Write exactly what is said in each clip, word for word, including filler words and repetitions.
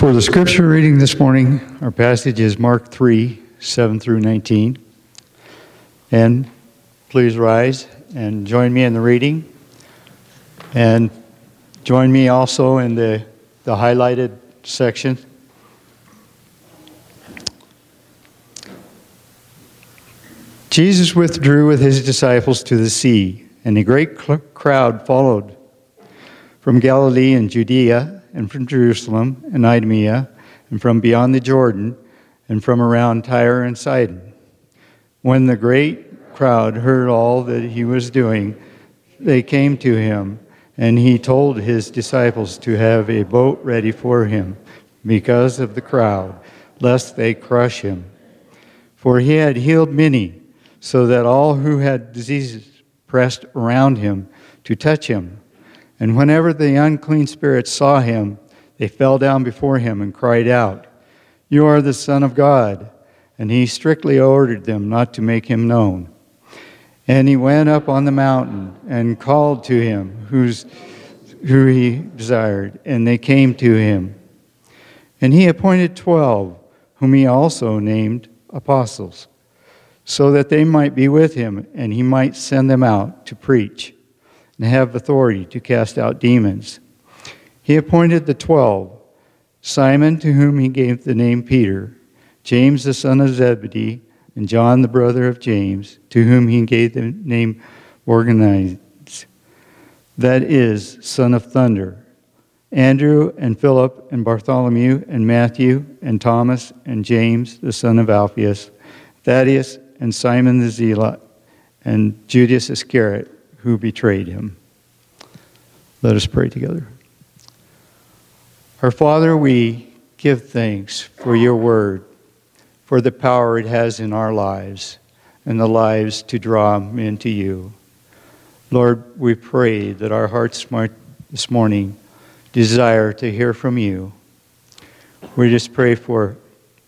For the scripture reading this morning, our passage is Mark three, seven through nineteen. And please rise and join me in the reading. And join me also in the, the highlighted section. Jesus withdrew with his disciples to the sea, and a great cl- crowd followed from Galilee and Judea, and from Jerusalem and Idumea, and from beyond the Jordan, and from around Tyre and Sidon. When the great crowd heard all that he was doing, they came to him, and he told his disciples to have a boat ready for him, because of the crowd, lest they crush him. For he had healed many, so that all who had diseases pressed around him to touch him. And whenever the unclean spirits saw him, they fell down before him and cried out, "You are the Son of God." And he strictly ordered them not to make him known. And he went up on the mountain and called to him whose, who he desired, and they came to him. And he appointed twelve, whom he also named apostles, so that they might be with him, and he might send them out to preach and have authority to cast out demons. He appointed the twelve, Simon, to whom he gave the name Peter, James the son of Zebedee, and John the brother of James, to whom he gave the name Boanerges, that is, son of thunder, Andrew and Philip and Bartholomew and Matthew and Thomas and James the son of Alphaeus, Thaddeus and Simon the Zealot, and Judas Iscariot, who betrayed him. Let us pray together. Our Father, we give thanks for your word, for the power it has in our lives and the lives to draw men to you. Lord, we pray that our hearts might this morning desire to hear from you. We just pray for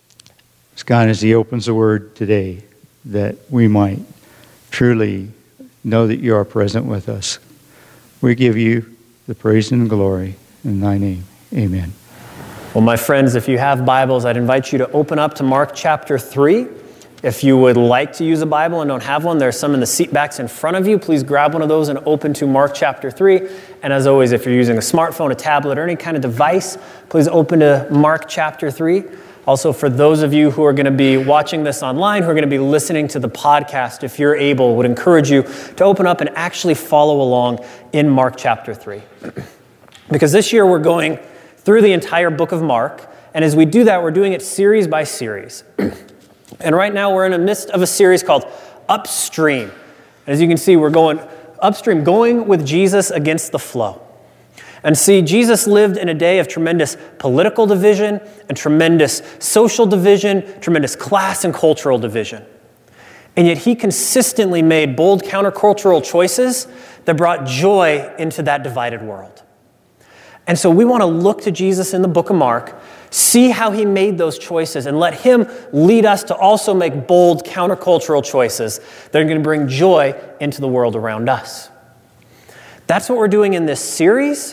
Scott as he opens the word today, that we might truly know that you are present with us. We give you the praise and glory in thy name. Amen. Well, my friends, if you have Bibles, I'd invite you to open up to Mark chapter three. If you would like to use a Bible and don't have one, there's some in the seat backs in front of you. Please grab one of those and open to Mark chapter three. And as always, if you're using a smartphone, a tablet, or any kind of device, please open to Mark chapter three. Also, for those of you who are going to be watching this online, who are going to be listening to the podcast, if you're able, would encourage you to open up and actually follow along in Mark chapter three. Because this year we're going through the entire book of Mark, and as we do that, we're doing it series by series. And right now we're in the midst of a series called Upstream. As you can see, we're going upstream, going with Jesus against the flow. And see, Jesus lived in a day of tremendous political division and tremendous social division, tremendous class and cultural division. And yet he consistently made bold countercultural choices that brought joy into that divided world. And so we want to look to Jesus in the book of Mark, see how he made those choices, and let him lead us to also make bold countercultural choices that are going to bring joy into the world around us. That's what we're doing in this series.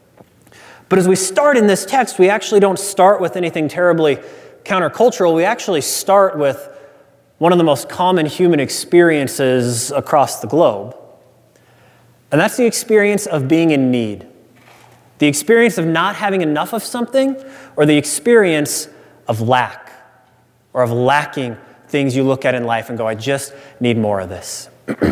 But as we start in this text, we actually don't start with anything terribly countercultural. We actually start with one of the most common human experiences across the globe. And that's the experience of being in need. The experience of not having enough of something, or the experience of lack, or of lacking things you look at in life and go, I just need more of this.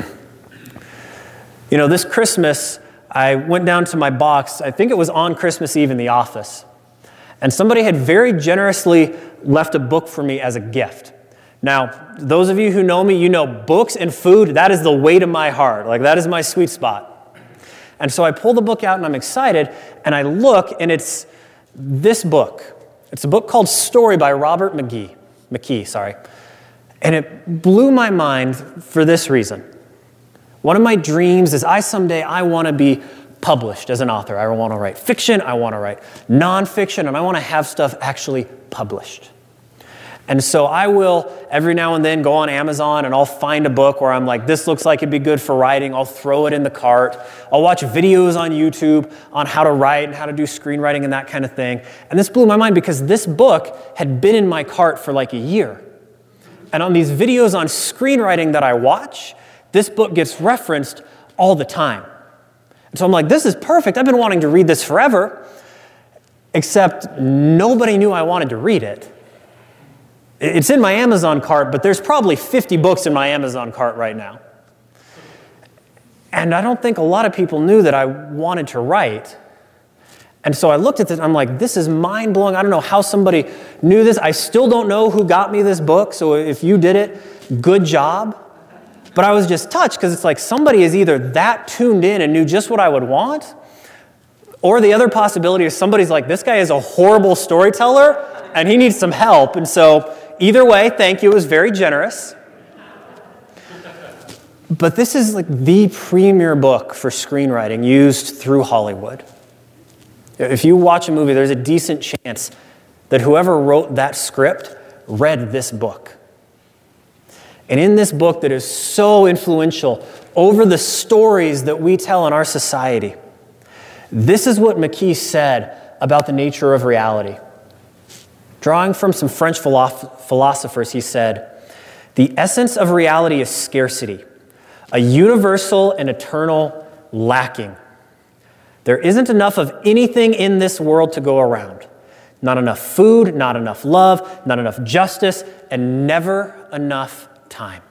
You know, this Christmas, I went down to my box, I think it was on Christmas Eve in the office, and somebody had very generously left a book for me as a gift. Now, those of you who know me, you know books and food, that is the weight of my heart. Like, that is my sweet spot. And so I pull the book out and I'm excited, and I look, and it's this book. It's a book called Story by Robert McGee. McKee, sorry. And it blew my mind for this reason. One of my dreams is I someday, I want to be published as an author. I want to write fiction, I want to write nonfiction, and I want to have stuff actually published. And so I will every now and then go on Amazon and I'll find a book where I'm like, this looks like it'd be good for writing. I'll throw it in the cart. I'll watch videos on YouTube on how to write and how to do screenwriting and that kind of thing. And this blew my mind because this book had been in my cart for like a year. And on these videos on screenwriting that I watch, this book gets referenced all the time. And so I'm like, this is perfect. I've been wanting to read this forever, except nobody knew I wanted to read it. It's in my Amazon cart, but there's probably fifty books in my Amazon cart right now. And I don't think a lot of people knew that I wanted to write. And so I looked at this and I'm like, this is mind-blowing. I don't know how somebody knew this. I still don't know who got me this book, so if you did it, good job. But I was just touched because it's like somebody is either that tuned in and knew just what I would want, or the other possibility is somebody's like, this guy is a horrible storyteller and he needs some help. And so either way, thank you. It was very generous. But this is like the premier book for screenwriting used through Hollywood. If you watch a movie, there's a decent chance that whoever wrote that script read this book. And in this book that is so influential over the stories that we tell in our society, this is what McKee said about the nature of reality. Drawing from some French philosophers, he said, "The essence of reality is scarcity, a universal and eternal lacking. There isn't enough of anything in this world to go around. Not enough food, not enough love, not enough justice, and never enough time."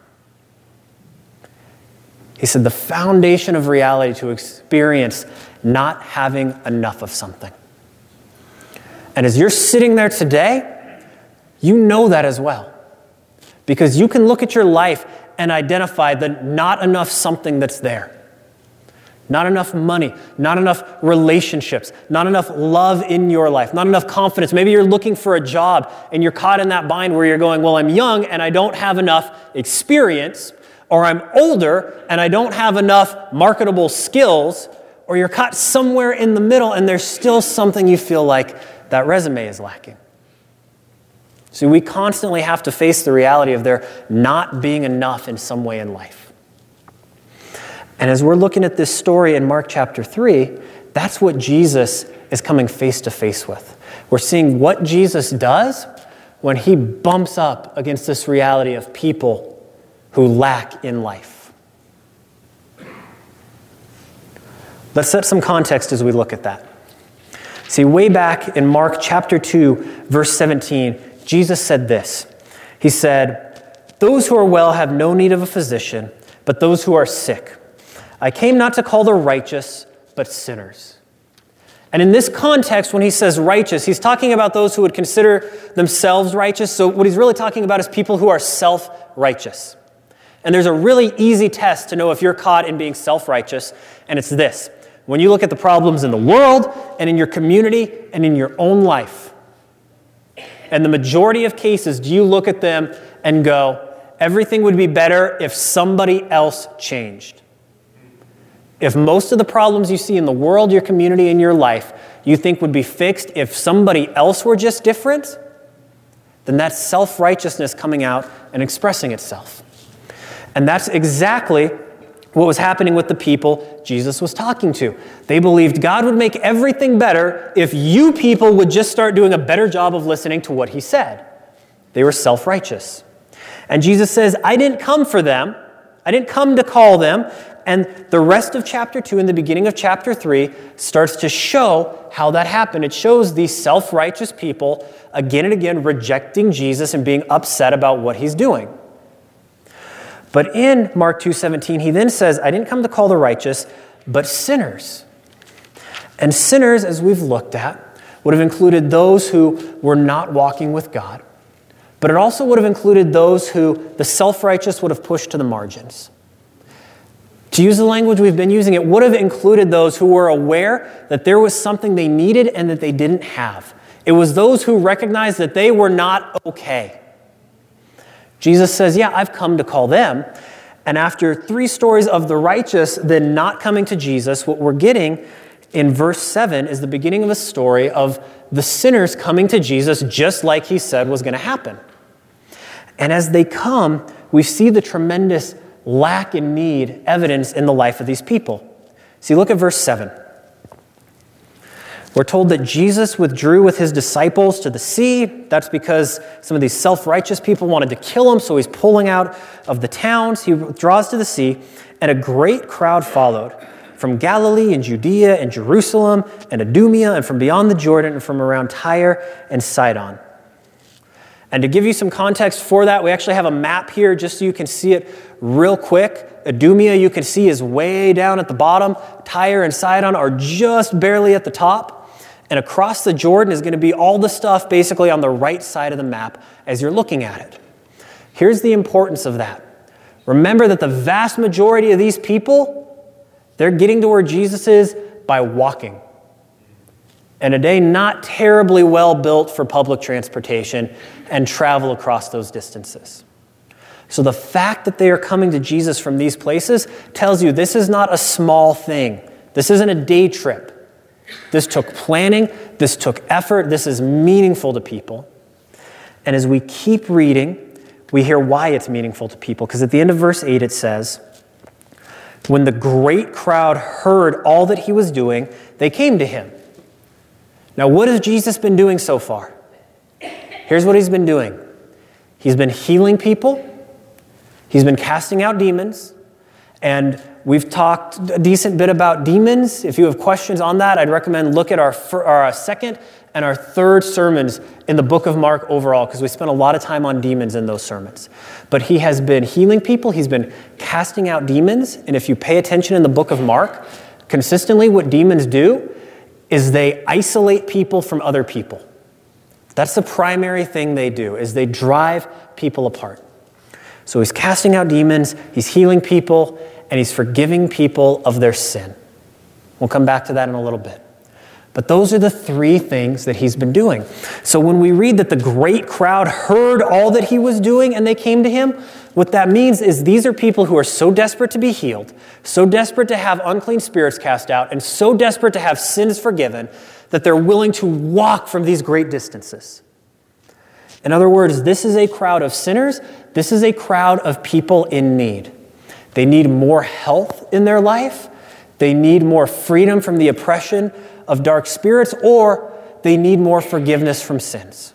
He said the foundation of reality to experience not having enough of something. And as you're sitting there today, you know that as well. Because you can look at your life and identify the not enough something that's there. Not enough money, not enough relationships, not enough love in your life, not enough confidence. Maybe you're looking for a job and you're caught in that bind where you're going, well, I'm young and I don't have enough experience, or I'm older and I don't have enough marketable skills, or you're caught somewhere in the middle and there's still something you feel like that resume is lacking. So we constantly have to face the reality of there not being enough in some way in life. And as we're looking at this story in Mark chapter three, that's what Jesus is coming face to face with. We're seeing what Jesus does when he bumps up against this reality of people who lack in life. Let's set some context as we look at that. See, way back in Mark chapter two, verse seventeen, Jesus said this. He said, "Those who are well have no need of a physician, but those who are sick. I came not to call the righteous, but sinners." And in this context, when he says righteous, he's talking about those who would consider themselves righteous. So what he's really talking about is people who are self-righteous. And there's a really easy test to know if you're caught in being self-righteous, and it's this. When you look at the problems in the world and in your community and in your own life, and the majority of cases, do you look at them and go, everything would be better if somebody else changed? If most of the problems you see in the world, your community, and your life, you think would be fixed if somebody else were just different, then that's self-righteousness coming out and expressing itself. And that's exactly what was happening with the people Jesus was talking to. They believed God would make everything better if you people would just start doing a better job of listening to what he said. They were self-righteous. And Jesus says, I didn't come for them. I didn't come to call them. And the rest of chapter two and the beginning of chapter three starts to show how that happened. It shows these self-righteous people again and again rejecting Jesus and being upset about what he's doing. But in Mark two seventeen, he then says, I didn't come to call the righteous, but sinners. And sinners, as we've looked at, would have included those who were not walking with God. But it also would have included those who the self-righteous would have pushed to the margins. To use the language we've been using, it would have included those who were aware that there was something they needed and that they didn't have. It was those who recognized that they were not okay. Jesus says, yeah, I've come to call them. And after three stories of the righteous then not coming to Jesus, what we're getting in verse seven is the beginning of a story of the sinners coming to Jesus just like he said was going to happen. And as they come, we see the tremendous lack and need evidence in the life of these people. See, look at verse seven. We're told that Jesus withdrew with his disciples to the sea. That's because some of these self-righteous people wanted to kill him, so he's pulling out of the towns. He withdraws to the sea, and a great crowd followed from Galilee and Judea and Jerusalem and Idumea and from beyond the Jordan and from around Tyre and Sidon. And to give you some context for that, we actually have a map here just so you can see it real quick. Idumea, you can see, is way down at the bottom. Tyre and Sidon are just barely at the top. And across the Jordan is going to be all the stuff basically on the right side of the map as you're looking at it. Here's the importance of that. Remember that the vast majority of these people, they're getting to where Jesus is by walking. And a day not terribly well built for public transportation and travel across those distances. So the fact that they are coming to Jesus from these places tells you this is not a small thing. This isn't a day trip. This took planning. This took effort. This is meaningful to people. And as we keep reading, we hear why it's meaningful to people. Because at the end of verse eight it says, when the great crowd heard all that he was doing, they came to him. Now, what has Jesus been doing so far? Here's what he's been doing. He's been healing people. He's been casting out demons. And we've talked a decent bit about demons. If you have questions on that, I'd recommend look at our, our second and our third sermons in the book of Mark overall, because we spent a lot of time on demons in those sermons. But he has been healing people. He's been casting out demons. And if you pay attention in the book of Mark, consistently what demons do is they isolate people from other people. That's the primary thing they do, is they drive people apart. So he's casting out demons, he's healing people, and he's forgiving people of their sin. We'll come back to that in a little bit. But those are the three things that he's been doing. So when we read that the great crowd heard all that he was doing and they came to him, what that means is these are people who are so desperate to be healed, so desperate to have unclean spirits cast out, and so desperate to have sins forgiven that they're willing to walk from these great distances. In other words, this is a crowd of sinners. This is a crowd of people in need. They need more health in their life. They need more freedom from the oppression of dark spirits, or they need more forgiveness from sins.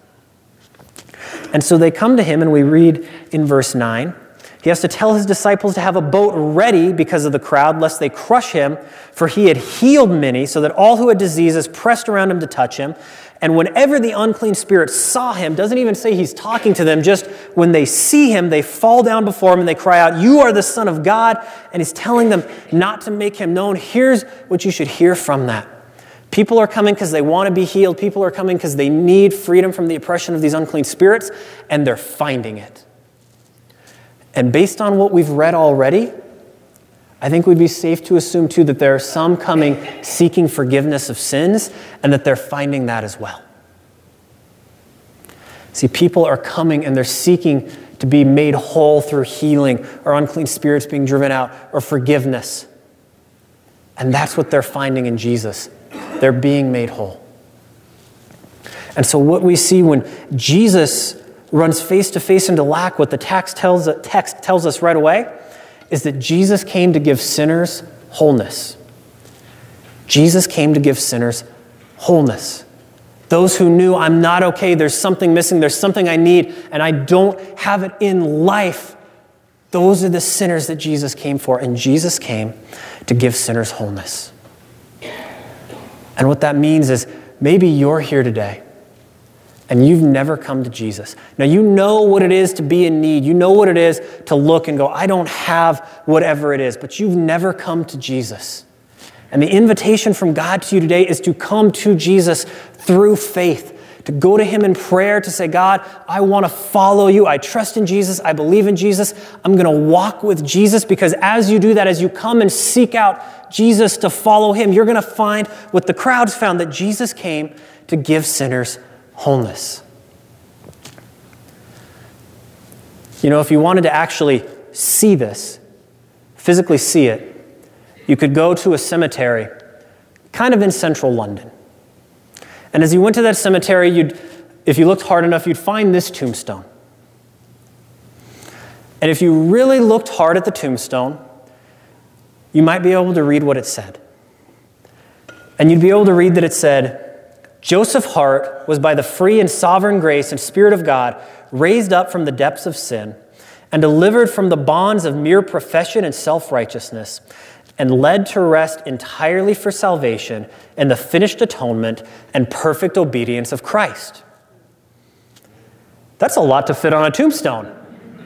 And so they come to him, and we read in verse nine, he has to tell his disciples to have a boat ready because of the crowd, lest they crush him, for he had healed many, so that all who had diseases pressed around him to touch him. And whenever the unclean spirits saw him, doesn't even say he's talking to them, just when they see him, they fall down before him and they cry out, "You are the Son of God." And he's telling them not to make him known. Here's what you should hear from that. People are coming because they want to be healed. People are coming because they need freedom from the oppression of these unclean spirits, and they're finding it. And based on what we've read already, I think we'd be safe to assume, too, that there are some coming seeking forgiveness of sins, and that they're finding that as well. See, people are coming and they're seeking to be made whole through healing, or unclean spirits being driven out, or forgiveness. And that's what they're finding in Jesus. They're being made whole. And so what we see when Jesus runs face to face into lack, what the text tells, text tells us right away, is that Jesus came to give sinners wholeness. Jesus came to give sinners wholeness. Those who knew, I'm not okay, there's something missing, there's something I need, and I don't have it in life. Those are the sinners that Jesus came for, and Jesus came to give sinners wholeness. And what that means is maybe you're here today and you've never come to Jesus. Now, you know what it is to be in need. You know what it is to look and go, I don't have whatever it is, but you've never come to Jesus. And the invitation from God to you today is to come to Jesus through faith, to go to him in prayer, to say, God, I want to follow you. I trust in Jesus. I believe in Jesus. I'm going to walk with Jesus, because as you do that, as you come and seek out Jesus to follow him, you're going to find what the crowds found, that Jesus came to give sinners wholeness. You know, if you wanted to actually see this, physically see it, you could go to a cemetery kind of in central London. And as you went to that cemetery, you'd, if you looked hard enough, you'd find this tombstone. And if you really looked hard at the tombstone, you might be able to read what it said. And you'd be able to read that it said, Joseph Hart was by the free and sovereign grace and Spirit of God raised up from the depths of sin and delivered from the bonds of mere profession and self-righteousness and led to rest entirely for salvation in the finished atonement and perfect obedience of Christ. That's a lot to fit on a tombstone.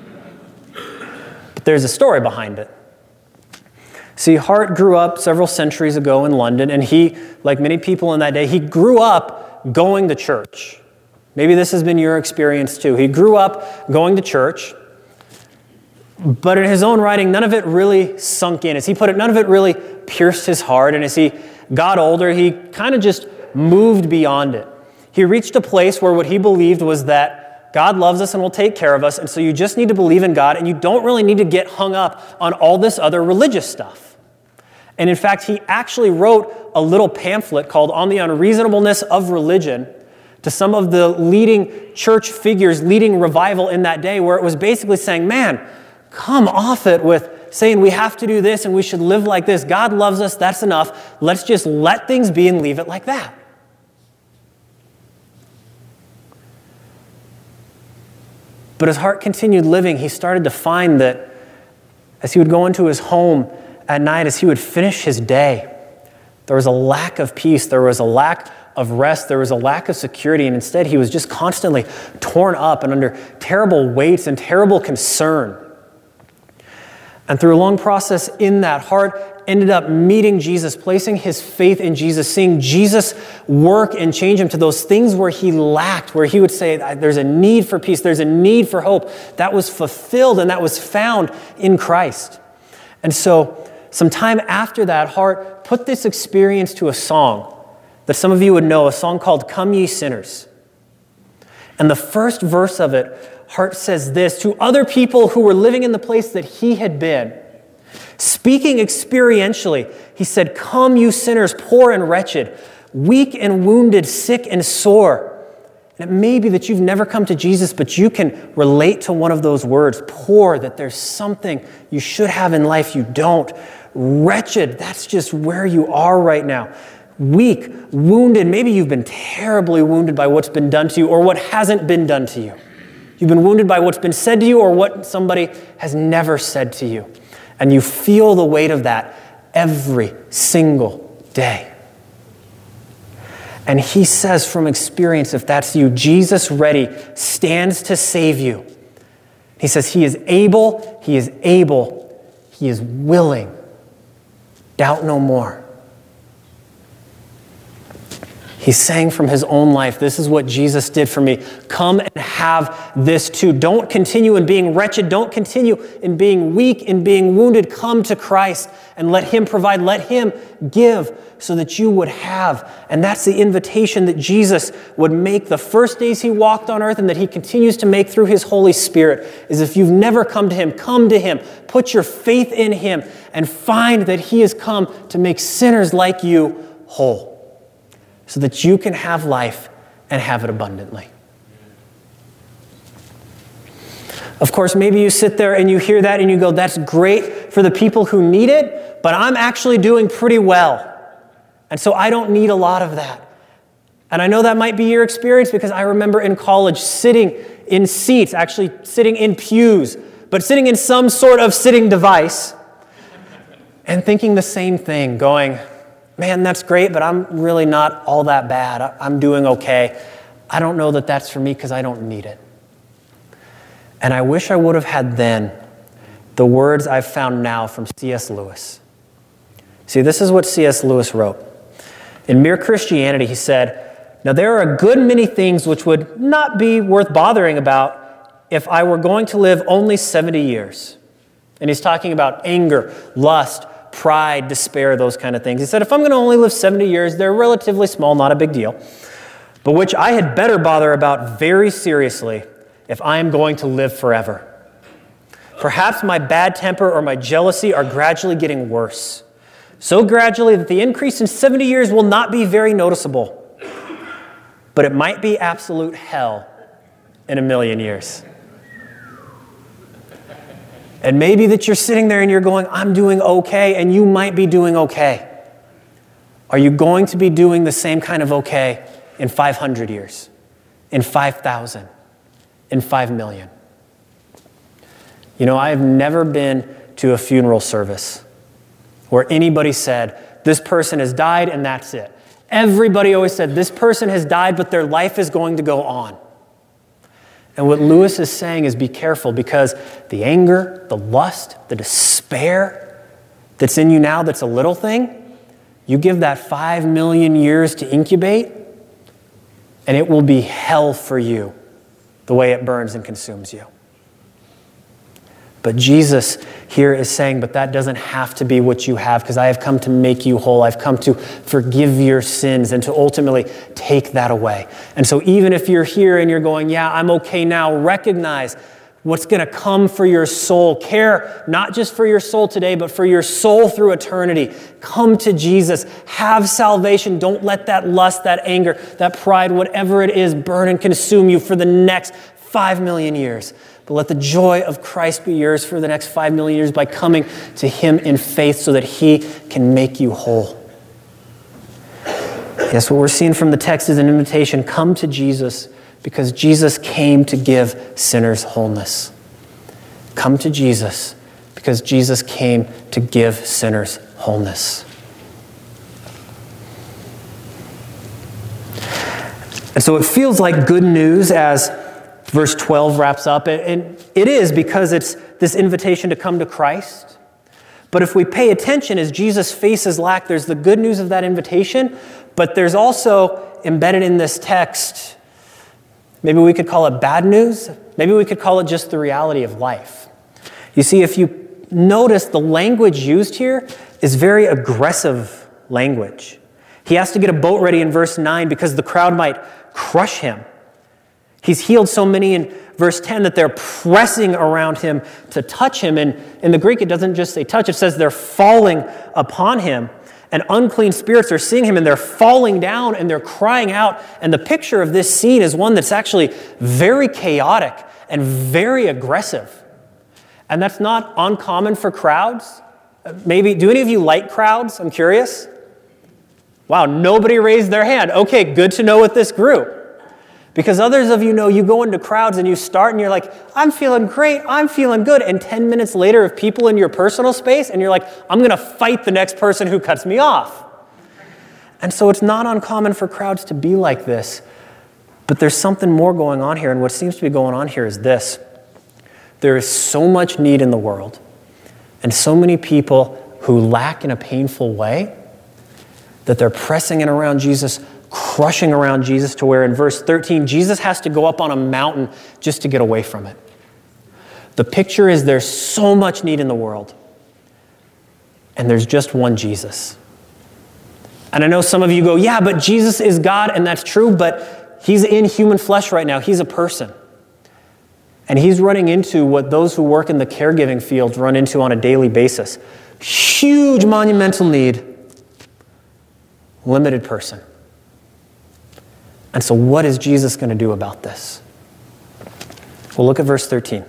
But there's a story behind it. See, Hart grew up several centuries ago in London, and he, like many people in that day, he grew up going to church. Maybe this has been your experience too. He grew up going to church, but in his own writing, none of it really sunk in. As he put it, none of it really pierced his heart, and as he got older, he kind of just moved beyond it. He reached a place where what he believed was that God loves us and will take care of us, and so you just need to believe in God, and you don't really need to get hung up on all this other religious stuff. And in fact, he actually wrote a little pamphlet called On the Unreasonableness of Religion to some of the leading church figures leading revival in that day, where it was basically saying, man, come off it with saying we have to do this and we should live like this. God loves us, that's enough. Let's just let things be and leave it like that. But as Hart continued living, he started to find that as he would go into his home at night, as he would finish his day, there was a lack of peace, there was a lack of rest, there was a lack of security, and instead he was just constantly torn up and under terrible weights and terrible concern. And through a long process in that, Hart ended up meeting Jesus, placing his faith in Jesus, seeing Jesus work and change him to those things where he lacked, where he would say, there's a need for peace, there's a need for hope. That was fulfilled and that was found in Christ. And so, some time after that, Hart put this experience to a song that some of you would know, a song called Come Ye Sinners. And the first verse of it, Hart says this to other people who were living in the place that he had been. Speaking experientially, he said, come you sinners, poor and wretched, weak and wounded, sick and sore. And it may be that you've never come to Jesus, but you can relate to one of those words, poor, that there's something you should have in life you don't. Wretched, that's just where you are right now. Weak, wounded, maybe you've been terribly wounded by what's been done to you or what hasn't been done to you. You've been wounded by what's been said to you or what somebody has never said to you. And you feel the weight of that every single day. And he says from experience, if that's you, Jesus ready stands to save you. He says he is able, he is able, he is willing. Doubt no more. He's saying from his own life, this is what Jesus did for me. Come and have this too. Don't continue in being wretched. Don't continue in being weak, in being wounded. Come to Christ and let him provide. Let him give so that you would have. And that's the invitation that Jesus would make the first days he walked on earth and that he continues to make through his Holy Spirit, is if you've never come to him, come to him. Put your faith in him and find that he has come to make sinners like you whole, so that you can have life and have it abundantly. Of course, maybe you sit there and you hear that and you go, that's great for the people who need it, but I'm actually doing pretty well. And so I don't need a lot of that. And I know that might be your experience because I remember in college sitting in seats, actually sitting in pews, but sitting in some sort of sitting device and thinking the same thing, going, man, that's great, but I'm really not all that bad. I'm doing okay. I don't know that that's for me because I don't need it. And I wish I would have had then the words I've found now from C S Lewis. See, this is what C S Lewis wrote. In Mere Christianity, he said, now there are a good many things which would not be worth bothering about if I were going to live only seventy years. And he's talking about anger, lust, pride, despair, those kind of things. He said, if I'm going to only live seventy years, they're relatively small, not a big deal, but which I had better bother about very seriously if I am going to live forever. Perhaps my bad temper or my jealousy are gradually getting worse, so gradually that the increase in seventy years will not be very noticeable, but it might be absolute hell in a million years. And maybe that you're sitting there and you're going, I'm doing okay, and you might be doing okay. Are you going to be doing the same kind of okay in five hundred years, in five thousand, in five million? You know, I have never been to a funeral service where anybody said, this person has died and that's it. Everybody always said, this person has died, but their life is going to go on. And what Lewis is saying is be careful, because the anger, the lust, the despair that's in you now that's a little thing, you give that five million years to incubate, and it will be hell for you the way it burns and consumes you. But Jesus here is saying, but that doesn't have to be what you have, because I have come to make you whole. I've come to forgive your sins and to ultimately take that away. And so even if you're here and you're going, yeah, I'm okay now, recognize what's going to come for your soul. Care not just for your soul today, but for your soul through eternity. Come to Jesus. Have salvation. Don't let that lust, that anger, that pride, whatever it is, burn and consume you for the next five million years. But let the joy of Christ be yours for the next five million years by coming to him in faith so that he can make you whole. Yes, what we're seeing from the text is an invitation. Come to Jesus, because Jesus came to give sinners wholeness. Come to Jesus, because Jesus came to give sinners wholeness. And so it feels like good news as verse twelve wraps up, and it is, because it's this invitation to come to Christ. But if we pay attention, as Jesus faces lack, there's the good news of that invitation, but there's also embedded in this text, maybe we could call it bad news, maybe we could call it just the reality of life. You see, if you notice, the language used here is very aggressive language. He has to get a boat ready in verse nine because the crowd might crush him. He's healed so many in verse ten that they're pressing around him to touch him. And in the Greek, it doesn't just say touch, it says they're falling upon him. And unclean spirits are seeing him, and they're falling down and they're crying out. And the picture of this scene is one that's actually very chaotic and very aggressive. And that's not uncommon for crowds. Maybe, do any of you like crowds? I'm curious. Wow, nobody raised their hand. Okay, good to know with this group. Because others of you know, you go into crowds and you start and you're like, I'm feeling great, I'm feeling good. And ten minutes later, if people in your personal space, and you're like, I'm going to fight the next person who cuts me off. And so it's not uncommon for crowds to be like this. But there's something more going on here. And what seems to be going on here is this. There is so much need in the world, and so many people who lack in a painful way, that they're pressing in around Jesus, crushing around Jesus, to where in verse thirteen, Jesus has to go up on a mountain just to get away from it. The picture is there's so much need in the world, and there's just one Jesus. And I know some of you go, yeah, but Jesus is God, and that's true, but he's in human flesh right now. He's a person. And he's running into what those who work in the caregiving field run into on a daily basis. Huge monumental need, limited person. And so what is Jesus going to do about this? Well, look at verse thirteen.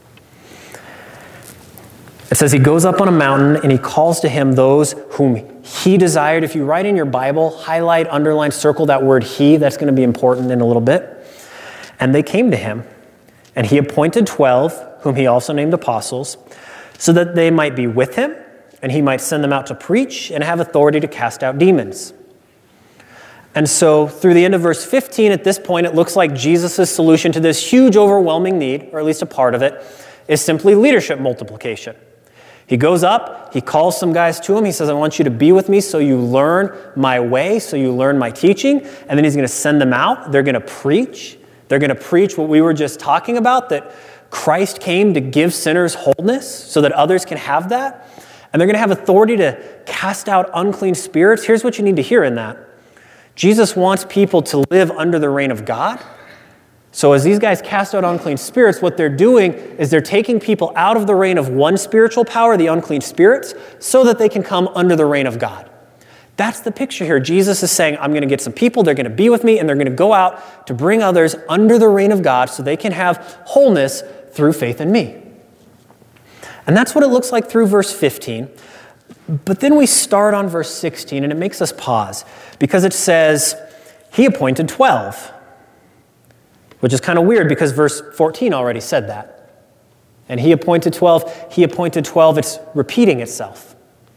It says he goes up on a mountain and he calls to him those whom he desired. If you write in your Bible, highlight, underline, circle that word he. That's going to be important in a little bit. And they came to him, and he appointed twelve, whom he also named apostles, so that they might be with him, and he might send them out to preach and have authority to cast out demons. And so through the end of verse fifteen, at this point, it looks like Jesus' solution to this huge, overwhelming need, or at least a part of it, is simply leadership multiplication. He goes up, he calls some guys to him, he says, I want you to be with me so you learn my way, so you learn my teaching, and then he's going to send them out. They're going to preach. They're going to preach what we were just talking about, that Christ came to give sinners wholeness so that others can have that. And they're going to have authority to cast out unclean spirits. Here's what you need to hear in that. Jesus wants people to live under the reign of God. So as these guys cast out unclean spirits, what they're doing is they're taking people out of the reign of one spiritual power, the unclean spirits, so that they can come under the reign of God. That's the picture here. Jesus is saying, I'm going to get some people, they're going to be with me, and they're going to go out to bring others under the reign of God so they can have wholeness through faith in me. And that's what it looks like through verse fifteen. But then we start on verse sixteen, and it makes us pause, because it says, he appointed twelve, which is kind of weird because verse fourteen already said that. And he appointed twelve, he appointed twelve, it's repeating itself.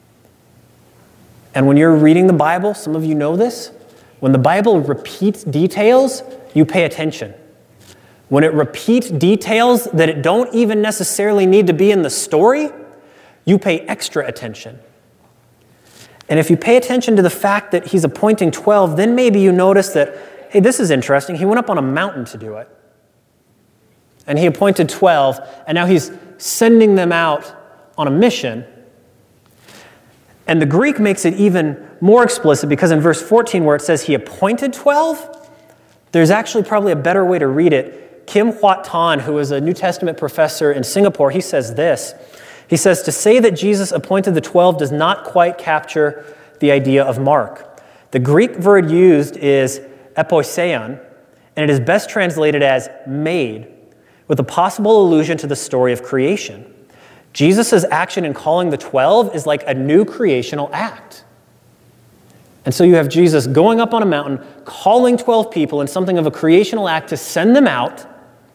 And when you're reading the Bible, some of you know this, when the Bible repeats details, you pay attention. When it repeats details that it don't even necessarily need to be in the story, you pay extra attention. And if you pay attention to the fact that he's appointing twelve, then maybe you notice that, hey, this is interesting. He went up on a mountain to do it. And he appointed twelve, and now he's sending them out on a mission. And the Greek makes it even more explicit, because in verse fourteen, where it says he appointed twelve, there's actually probably a better way to read it. Kim Huat Tan, who is a New Testament professor in Singapore, he says this. He says, to say that Jesus appointed the twelve does not quite capture the idea of Mark. The Greek word used is epoiseon, and it is best translated as made, with a possible allusion to the story of creation. Jesus' action in calling the twelve is like a new creational act. And so you have Jesus going up on a mountain, calling twelve people in something of a creational act to send them out.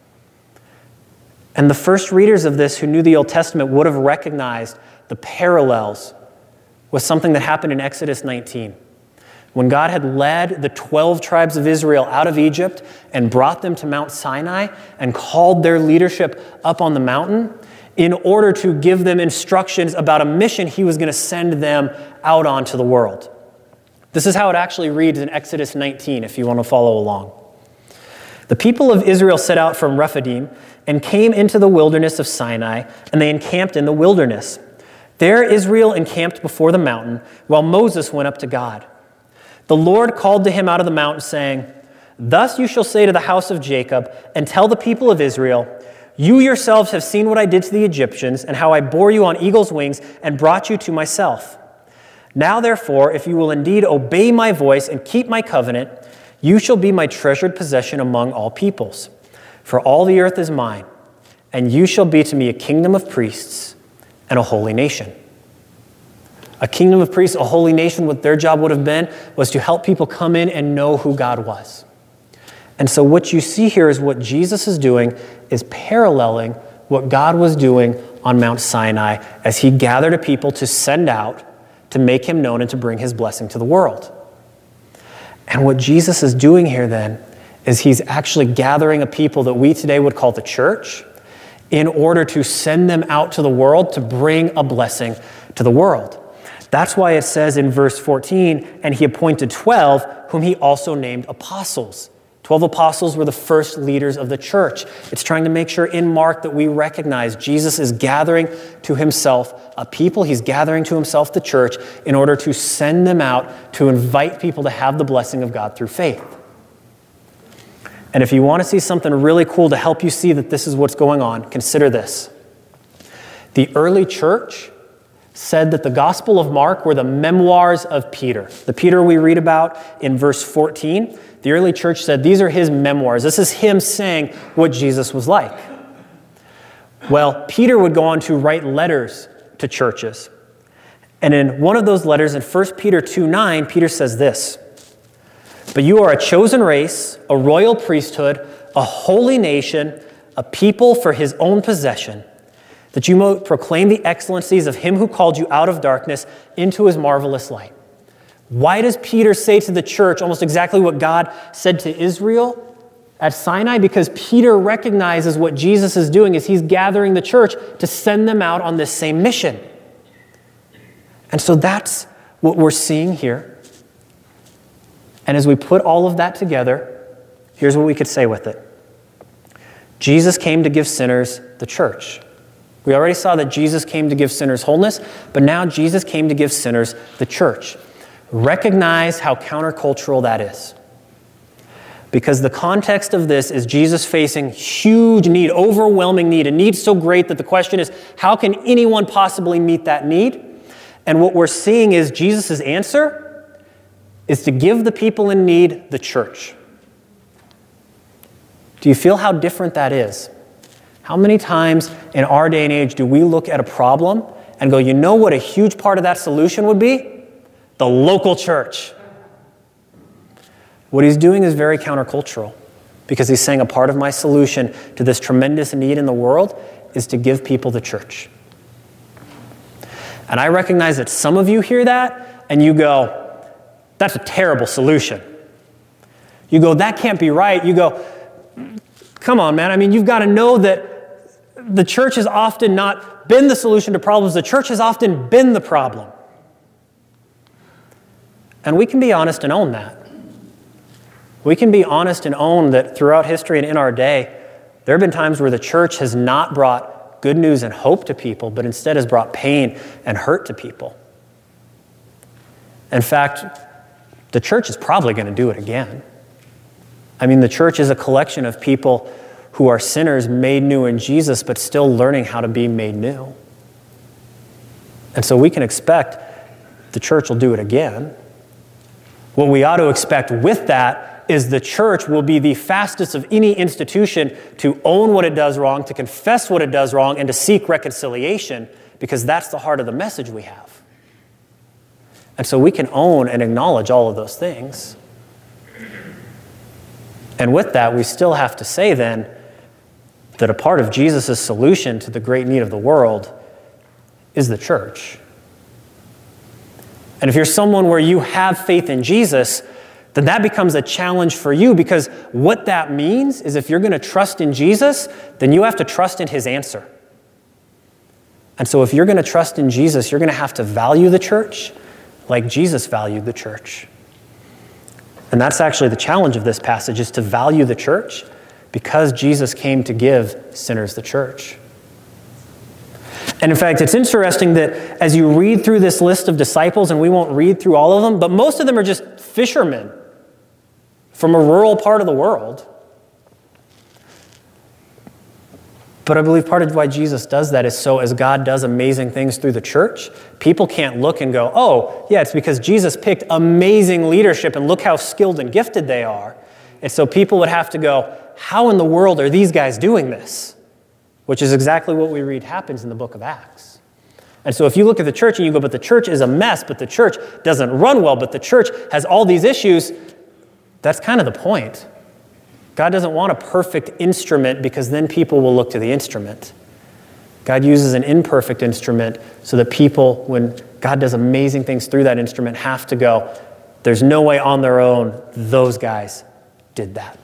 And the first readers of this who knew the Old Testament would have recognized the parallels with something that happened in Exodus nineteen. When God had led the twelve tribes of Israel out of Egypt and brought them to Mount Sinai and called their leadership up on the mountain in order to give them instructions about a mission he was going to send them out onto the world. This is how it actually reads in Exodus nineteen, if you want to follow along. The people of Israel set out from Rephidim and came into the wilderness of Sinai, and they encamped in the wilderness. There Israel encamped before the mountain, while Moses went up to God. The Lord called to him out of the mountain, saying, thus you shall say to the house of Jacob, and tell the people of Israel, you yourselves have seen what I did to the Egyptians, and how I bore you on eagle's wings and brought you to myself. Now therefore, if you will indeed obey my voice and keep my covenant, you shall be my treasured possession among all peoples. For all the earth is mine, and you shall be to me a kingdom of priests and a holy nation. A kingdom of priests, a holy nation, what their job would have been was to help people come in and know who God was. And so what you see here is what Jesus is doing is paralleling what God was doing on Mount Sinai as he gathered a people to send out to make him known and to bring his blessing to the world. And what Jesus is doing here then is he's actually gathering a people that we today would call the church in order to send them out to the world to bring a blessing to the world. That's why it says in verse fourteen, and he appointed twelve, whom he also named apostles. Twelve apostles were the first leaders of the church. It's trying to make sure in Mark that we recognize Jesus is gathering to himself a people. He's gathering to himself the church in order to send them out to invite people to have the blessing of God through faith. And if you want to see something really cool to help you see that this is what's going on, consider this. The early church said that the Gospel of Mark were the memoirs of Peter. The Peter we read about in verse fourteen, the early church said these are his memoirs. This is him saying what Jesus was like. Well, Peter would go on to write letters to churches. And in one of those letters, in First Peter two nine, Peter says this, but you are a chosen race, a royal priesthood, a holy nation, a people for his own possession, that you might proclaim the excellencies of him who called you out of darkness into his marvelous light. Why does Peter say to the church almost exactly what God said to Israel at Sinai? Because Peter recognizes what Jesus is doing is he's gathering the church to send them out on this same mission. And so that's what we're seeing here. And as we put all of that together, here's what we could say with it. Jesus came to give sinners the church. We already saw that Jesus came to give sinners wholeness, but now Jesus came to give sinners the church. Recognize how countercultural that is. Because the context of this is Jesus facing huge need, overwhelming need, a need so great that the question is, how can anyone possibly meet that need? And what we're seeing is Jesus' answer is to give the people in need the church. Do you feel how different that is? How many times in our day and age do we look at a problem and go, you know what a huge part of that solution would be? The local church. What he's doing is very countercultural, because he's saying a part of my solution to this tremendous need in the world is to give people the church. And I recognize that some of you hear that and you go, that's a terrible solution. You go, that can't be right. You go, come on, man. I mean, you've got to know that the church has often not been the solution to problems. The church has often been the problem. And we can be honest and own that. We can be honest and own that throughout history and in our day, there have been times where the church has not brought good news and hope to people, but instead has brought pain and hurt to people. In fact, the church is probably going to do it again. I mean, the church is a collection of people who are sinners made new in Jesus, but still learning how to be made new. And so we can expect the church will do it again. What we ought to expect with that is the church will be the fastest of any institution to own what it does wrong, to confess what it does wrong, and to seek reconciliation, because that's the heart of the message we have. And so we can own and acknowledge all of those things. And with that, we still have to say then that a part of Jesus' solution to the great need of the world is the church. And if you're someone where you have faith in Jesus, then that becomes a challenge for you, because what that means is if you're going to trust in Jesus, then you have to trust in his answer. And so if you're going to trust in Jesus, you're going to have to value the church like Jesus valued the church. And that's actually the challenge of this passage, is to value the church because Jesus came to give sinners the church. And in fact, it's interesting that as you read through this list of disciples, and we won't read through all of them, but most of them are just fishermen from a rural part of the world. But I believe part of why Jesus does that is so as God does amazing things through the church, people can't look and go, oh, yeah, it's because Jesus picked amazing leadership and look how skilled and gifted they are. And so people would have to go, how in the world are these guys doing this? Which is exactly what we read happens in the book of Acts. And so if you look at the church and you go, but the church is a mess, but the church doesn't run well, but the church has all these issues, that's kind of the point. God doesn't want a perfect instrument, because then people will look to the instrument. God uses an imperfect instrument so that people, when God does amazing things through that instrument, have to go, there's no way on their own those guys did that.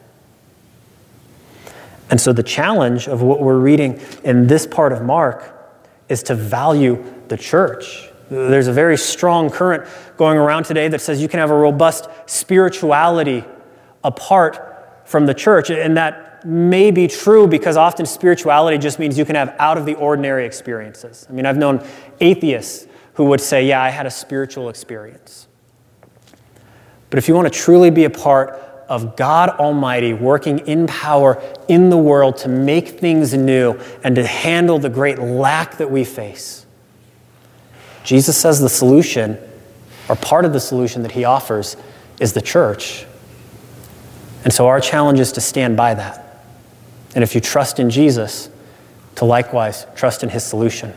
And so the challenge of what we're reading in this part of Mark is to value the church. There's a very strong current going around today that says you can have a robust spirituality apart from the church. And that may be true, because often spirituality just means you can have out-of-the-ordinary experiences. I mean, I've known atheists who would say, yeah, I had a spiritual experience. But if you want to truly be a part of God Almighty working in power in the world to make things new and to handle the great lack that we face, Jesus says the solution, or part of the solution that he offers, is the church. And so our challenge is to stand by that. And if you trust in Jesus, to likewise trust in his solution.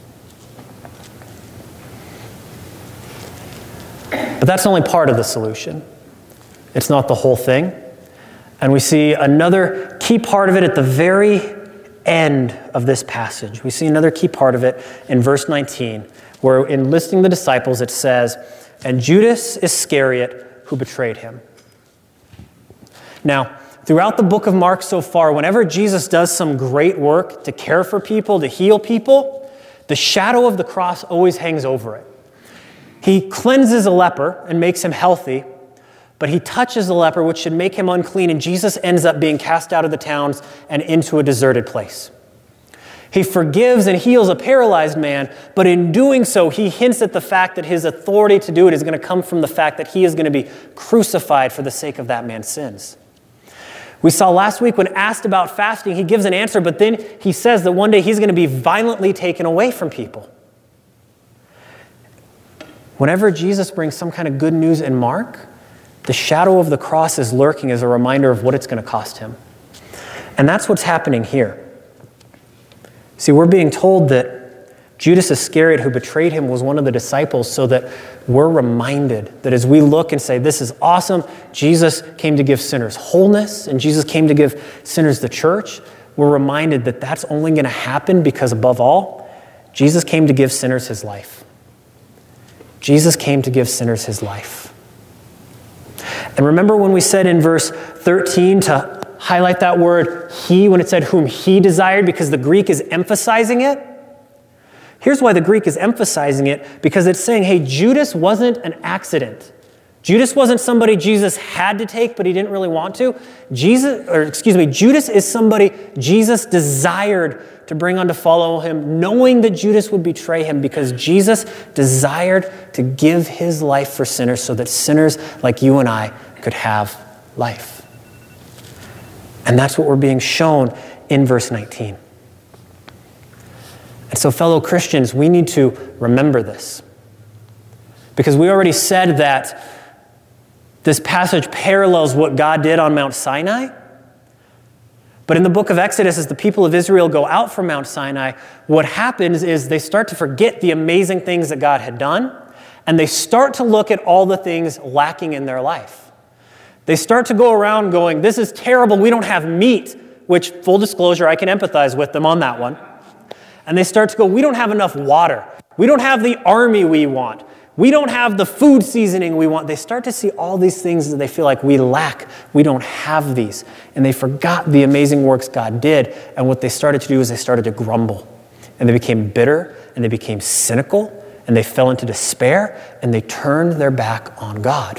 But that's only part of the solution. It's not the whole thing. And we see another key part of it at the very end of this passage. We see another key part of it in verse nineteen, where in listing the disciples it says, and Judas Iscariot, who betrayed him. Now, throughout the book of Mark so far, whenever Jesus does some great work to care for people, to heal people, the shadow of the cross always hangs over it. He cleanses a leper and makes him healthy, but he touches the leper, which should make him unclean, and Jesus ends up being cast out of the towns and into a deserted place. He forgives and heals a paralyzed man, but in doing so, he hints at the fact that his authority to do it is going to come from the fact that he is going to be crucified for the sake of that man's sins. We saw last week when asked about fasting, he gives an answer, but then he says that one day he's going to be violently taken away from people. Whenever Jesus brings some kind of good news in Mark, the shadow of the cross is lurking as a reminder of what it's going to cost him. And that's what's happening here. See, we're being told that Judas Iscariot, who betrayed him, was one of the disciples, so that we're reminded that as we look and say, this is awesome, Jesus came to give sinners wholeness, and Jesus came to give sinners the church, we're reminded that that's only going to happen because, above all, Jesus came to give sinners his life. Jesus came to give sinners his life. And remember when we said in verse thirteen to highlight that word, he, when it said whom he desired, because the Greek is emphasizing it? Here's why the Greek is emphasizing it, because it's saying, hey, Judas wasn't an accident. Judas wasn't somebody Jesus had to take, but he didn't really want to. Jesus, or excuse me, Judas is somebody Jesus desired to bring on to follow him, knowing that Judas would betray him, because Jesus desired to give his life for sinners so that sinners like you and I could have life. And that's what we're being shown in verse nineteen. And so, fellow Christians, we need to remember this. Because we already said that this passage parallels what God did on Mount Sinai. But in the book of Exodus, as the people of Israel go out from Mount Sinai, what happens is they start to forget the amazing things that God had done, and they start to look at all the things lacking in their life. They start to go around going, this is terrible, we don't have meat, which, full disclosure, I can empathize with them on that one. And they start to go, we don't have enough water. We don't have the army we want. We don't have the food seasoning we want. They start to see all these things that they feel like we lack. We don't have these. And they forgot the amazing works God did. And what they started to do is they started to grumble. And they became bitter, and they became cynical, and they fell into despair, and they turned their back on God.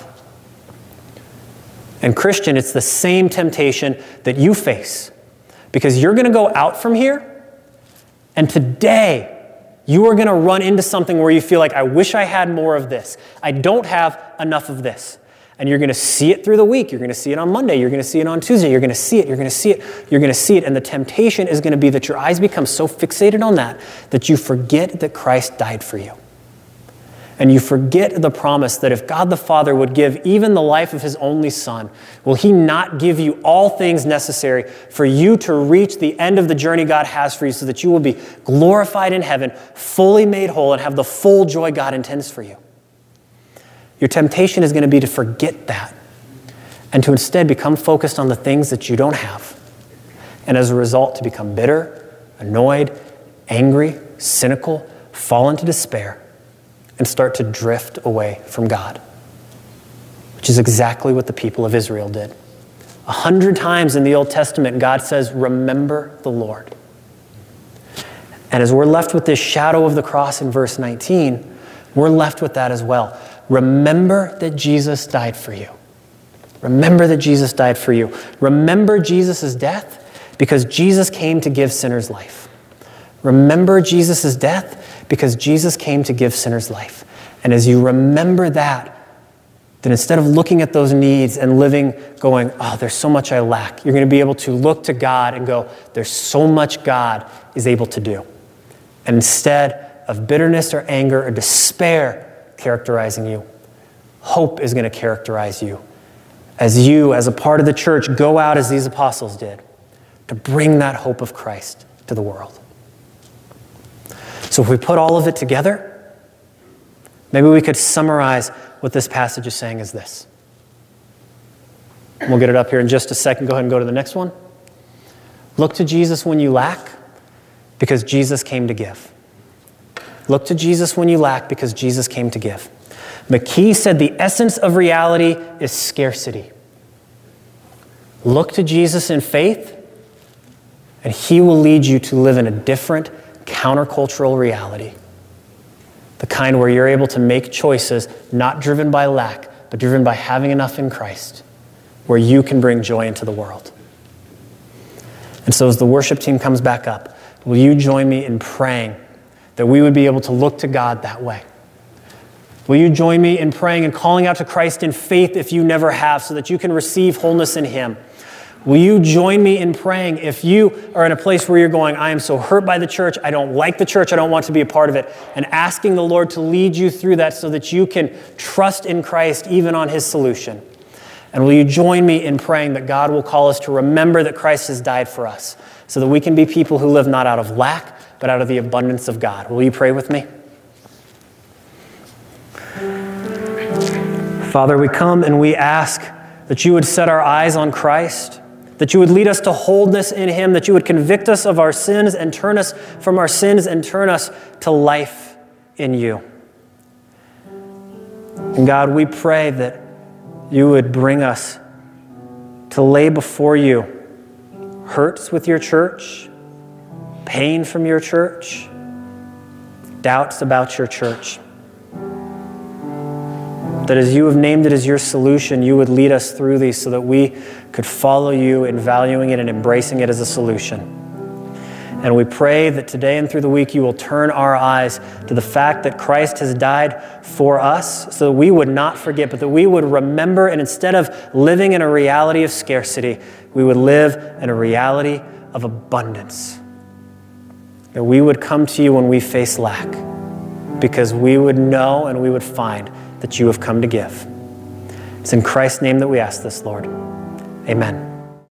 And Christian, it's the same temptation that you face. Because you're going to go out from here, and today, you are going to run into something where you feel like, I wish I had more of this. I don't have enough of this. And you're going to see it through the week. You're going to see it on Monday. You're going to see it on Tuesday. You're going to see it. You're going to see it. You're going to see it. And the temptation is going to be that your eyes become so fixated on that that you forget that Christ died for you. And you forget the promise that if God the Father would give even the life of his only Son, will he not give you all things necessary for you to reach the end of the journey God has for you so that you will be glorified in heaven, fully made whole, and have the full joy God intends for you? Your temptation is going to be to forget that and to instead become focused on the things that you don't have. And as a result, to become bitter, annoyed, angry, cynical, fall into despair, and start to drift away from God, which is exactly what the people of Israel did. A hundred times in the Old Testament, God says, remember the Lord. And as we're left with this shadow of the cross in verse nineteen, we're left with that as well. Remember that Jesus died for you. Remember that Jesus died for you. Remember Jesus' death, because Jesus came to give sinners life. Remember Jesus' death, because Jesus came to give sinners life. And as you remember that, then instead of looking at those needs and living going, oh, there's so much I lack, you're going to be able to look to God and go, there's so much God is able to do. And instead of bitterness or anger or despair characterizing you, hope is going to characterize you. As you, as a part of the church, go out as these apostles did to bring that hope of Christ to the world. So if we put all of it together, maybe we could summarize what this passage is saying is this. We'll get it up here in just a second. Go ahead and go to the next one. Look to Jesus when you lack, because Jesus came to give. Look to Jesus when you lack, because Jesus came to give. McKee said the essence of reality is scarcity. Look to Jesus in faith, and he will lead you to live in a different countercultural reality. The kind where you're able to make choices not driven by lack, but driven by having enough in Christ, where you can bring joy into the world. And so as the worship team comes back up, will you join me in praying that we would be able to look to God that way? Will you join me in praying and calling out to Christ in faith if you never have, so that you can receive wholeness in him? Will you join me in praying if you are in a place where you're going, I am so hurt by the church, I don't like the church, I don't want to be a part of it, and asking the Lord to lead you through that so that you can trust in Christ even on his solution? And will you join me in praying that God will call us to remember that Christ has died for us so that we can be people who live not out of lack, but out of the abundance of God. Will you pray with me? Father, we come and we ask that you would set our eyes on Christ, that you would lead us to wholeness in him, that you would convict us of our sins and turn us from our sins and turn us to life in you. And God, we pray that you would bring us to lay before you hurts with your church, pain from your church, doubts about your church. That as you have named it as your solution, you would lead us through these so that we could follow you in valuing it and embracing it as a solution. And we pray that today and through the week you will turn our eyes to the fact that Christ has died for us so that we would not forget, but that we would remember, and instead of living in a reality of scarcity, we would live in a reality of abundance. That we would come to you when we face lack, because we would know and we would find that you have come to give. It's in Christ's name that we ask this, Lord. Amen.